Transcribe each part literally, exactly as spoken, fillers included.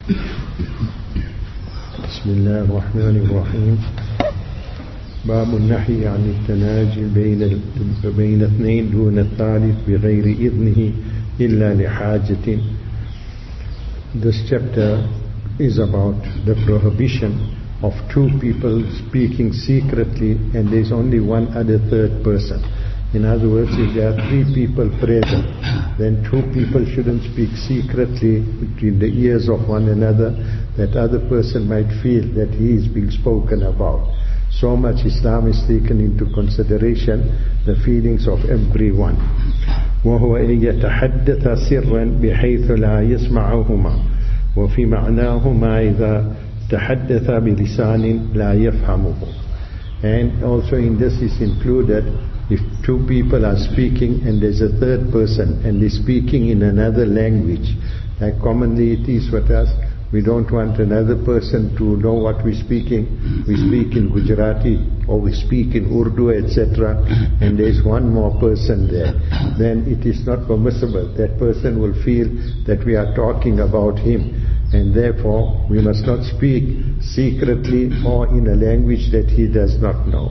بسم الله الرحمن الرحيم. باب النهي عن التناجي بين بين اثنين دون الثالث بغير إذنه إلا لحاجة. This chapter is about the prohibition of two people speaking secretly and there is only one other third person. In other words, if there are three people present, then two people shouldn't speak secretly between the ears of one another, that other person might feel that he is being spoken about. So much Islam is taken into consideration, the feelings of everyone. وهو أن يتحدث سرا بحيث لا يسمعهما وفي معناهما إذا تحدث بلسان لا يفهمه. And also in this is included, if two people are speaking and there's a third person and they're speaking in another language, like commonly it is with us, we don't want another person to know what we're speaking. We speak in Gujarati or we speak in Urdu, et cetera, and there's one more person there. Then it is not permissible. That person will feel that we are talking about him, and therefore we must not speak secretly or in a language that he does not know.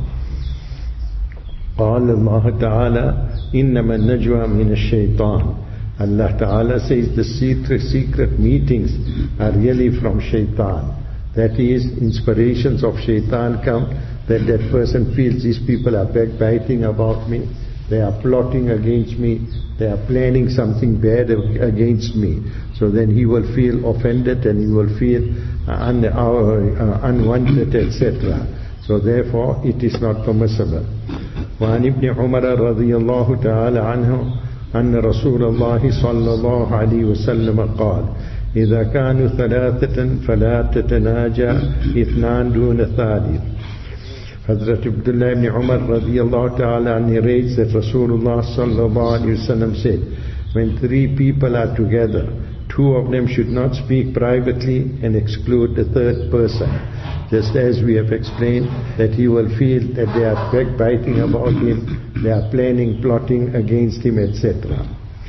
قال الله تعالى إنما النجوى من الشيطان. Allah Ta'ala says the secret, secret meetings are really from shaitan. That is, inspirations of shaitan come, that that person feels these people are backbiting about me, they are plotting against me, they are planning something bad against me. So then he will feel offended and he will feel un, uh, unwanted, et cetera. So therefore it is not permissible. وعن ابن عمر رضي الله تعالى عنه أن رسول الله صلى الله عليه وسلم قال إذا كانوا ثلاثة فلا تتناجى اثنان دون ثالث. Hazrat Abdullah ibn Umar radiyallahu ta'ala narrates that Rasulullah sallallahu alayhi wa sallam said, when three people are together, two of them should not speak privately and exclude the third person. Just as we have explained that he will feel that they are backbiting about him, they are planning, plotting against him, et cetera.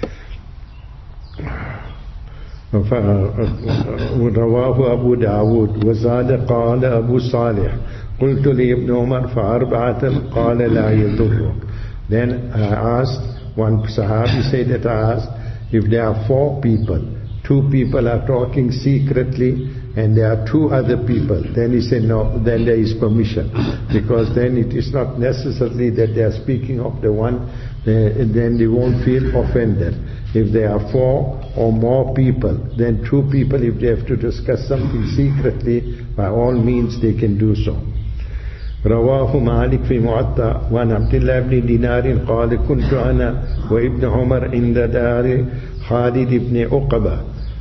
رواه أبو داود وزاد قال أبو صالح قلت لابن عمر فأربعة قال لا يضرك. Then I asked, one Sahabi said that I asked, if there are four people, two people are talking secretly and there are two other people, then he said no, then there is permission, because then it is not necessarily that they are speaking of the one, then they won't feel offended. If there are four or more people, then two people, if they have to discuss something secretly, by all means they can do so. رواه مالك في موطأ وعن عبد الله بن دينار قال كنت أنا وابن عمر عند دار خالد بن عقبة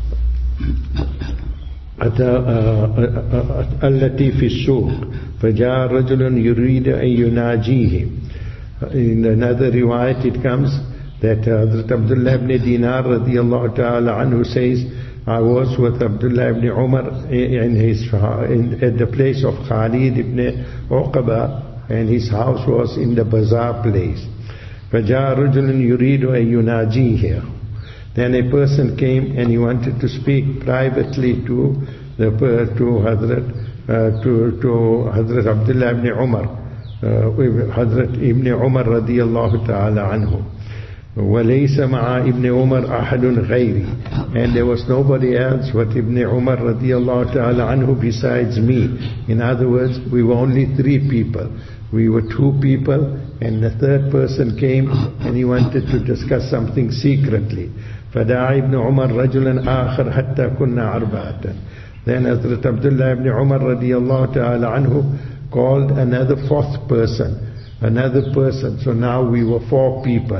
التي في السوق فجاء رجل يريد أن يناجيه. In another riwayat it comes that Hazrat Abdullah ibn Dinar radiyallahu ta'ala anhu says, I was with Abdullah ibn Umar in his, in, at the place of Khalid ibn Uqba, and his house was in the bazaar place. فَجَاءَ رَجُلٌ يُرِيدُ أَن يُنَاجِيهِ. Then a person came and he wanted to speak privately to the to Hazrat uh, to to Hazrat Abdullah ibn Umar, uh, Hazrat ibn Umar radiyallahu ta'ala anhu. وَلَيْسَ مَعَ ibn Umar أَحَدٌ غَيْرِي. And there was nobody else but Ibn Umar radiyallahu ta'ala anhu besides me. In other words, we were only three people. We were two people and the third person came and he wanted to discuss something secretly. فَدَعَ ibn Umar رَجُلًا آخر حَتَّى كُنَّا أَرْبَعَةً. Then Hazrat Abdullah ibn Umar radiyallahu ta'ala anhu called another fourth person. Another person, so now we were four people.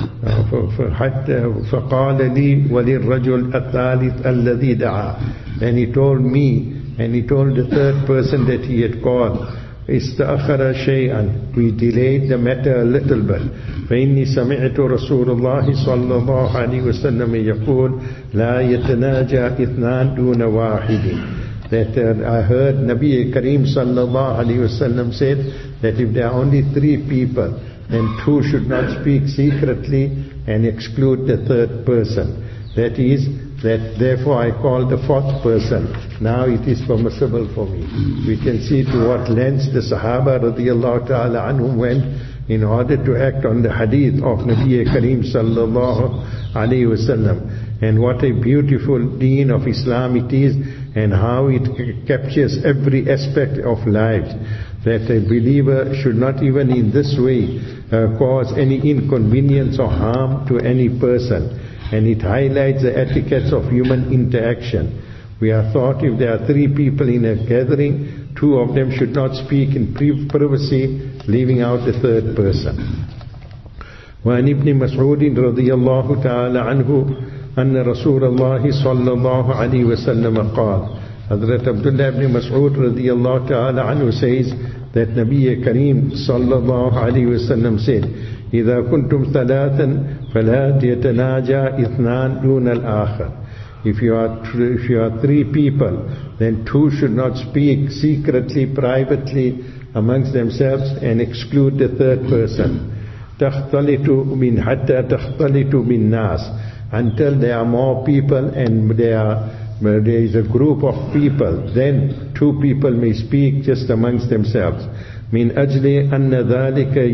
فَقَالَ لِي وَلِلرَّجُلْ الثَّالِثِ الَّذِي دَعَى. Then he told me, and he told the third person that he had called, إِسْتَأْخَرَ شَيْئًا. We delayed the matter a little bit. فَإِنِّي سَمِعْتُ رَسُولُ اللَّهِ صَلَّى اللَّهُ عَلَيْهِ وَسَلَّمَ يَقُولُ لَا يَتَنَاجَى إِثْنَانْ دُونَ وَاحِدٍ. That uh, I heard Nabi Kareem sallallahu alayhi wasallam said that if there are only three people, then two should not speak secretly and exclude the third person. That is, that therefore I call the fourth person. Now it is permissible for me. We can see to what lengths the Sahaba radiallahu ta'ala anhum went in order to act on the hadith of Nabi Kareem sallallahu alayhi wasallam. And what a beautiful deen of Islam it is, and how it captures every aspect of life. That a believer should not even in this way uh, cause any inconvenience or harm to any person. And it highlights the etiquettes of human interaction. We are taught if there are three people in a gathering, two of them should not speak in privacy, leaving out the third person. وعن ابن مسعود رضي الله تعالى عنه أن رسول الله صلى الله عليه وسلم قال, Hazrat Abdullah ibn Mas'ud radiyallahu ta'ala anhu says that Nabi Kareem sallallahu alayhi wa sallam said, إِذَا كُنْتُمْ ثَلَاثًا فَلَا يَتَنَاجَى إِثْنَانْ دُونَ الْآخَرِ. If you are if you are three people, then two should not speak secretly, privately amongst themselves and exclude the third person. تَخْتَلِتُ مِنْ حَتَّى تَخْتَلِتُ بِالنَّاسِ. Until there are more people and there are Where there is a group of people, then two people may speak just amongst themselves. Min ajli anna dhalika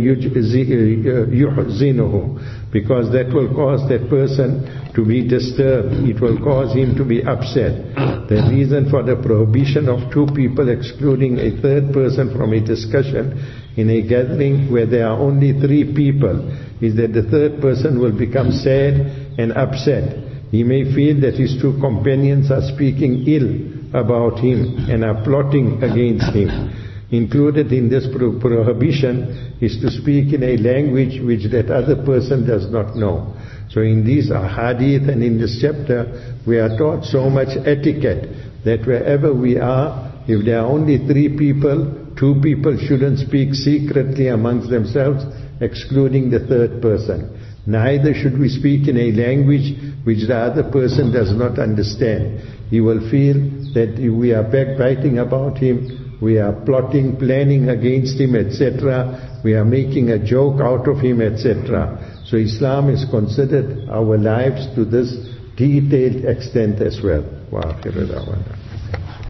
yuhzinuhu, because that will cause that person to be disturbed. It will cause him to be upset. The reason for the prohibition of two people excluding a third person from a discussion in a gathering where there are only three people is that the third person will become sad and upset. He may feel that his two companions are speaking ill about him and are plotting against him. Included in this pro prohibition is to speak in a language which that other person does not know. So in these hadith and in this chapter, we are taught so much etiquette that wherever we are, if there are only three people, two people shouldn't speak secretly amongst themselves, excluding the third person. Neither should we speak in a language which the other person does not understand. He will feel that we are backbiting about him, we are plotting, planning against him, et cetera. We are making a joke out of him, et cetera. So Islam has considered our lives to this detailed extent as well. Wa akhiru da'wana.